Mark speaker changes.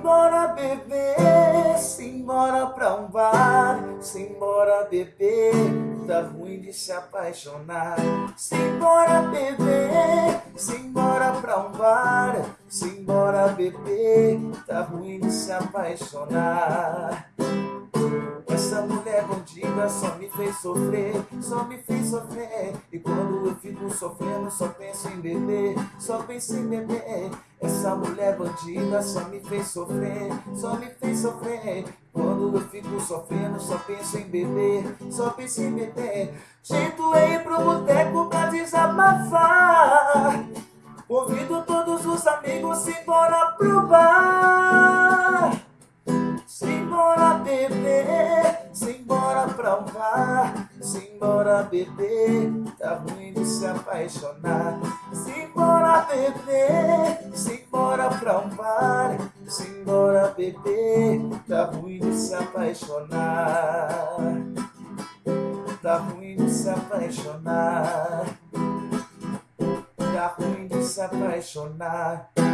Speaker 1: Simbora beber, simbora pra um bar, simbora beber, tá ruim de se apaixonar. Simbora beber, simbora pra um bar, simbora beber, tá ruim de se apaixonar. Essa mulher bandida só me fez sofrer, só me fez sofrer. E quando eu fico sofrendo, só penso em beber, só penso em beber. Essa mulher bandida só me fez sofrer, só me fez sofrer. Quando eu fico sofrendo, só penso em beber, só penso em beber. Jeito é ir pro boteco pra desabafar. Convido todos os amigos, simbora pro bar. Simbora beber, simbora pra um bar, simbora beber, tá ruim de se apaixonar. Simbora beber, simbora pra um bar, simbora beber, tá ruim de se apaixonar. Tá ruim de se apaixonar. Tá ruim de se apaixonar.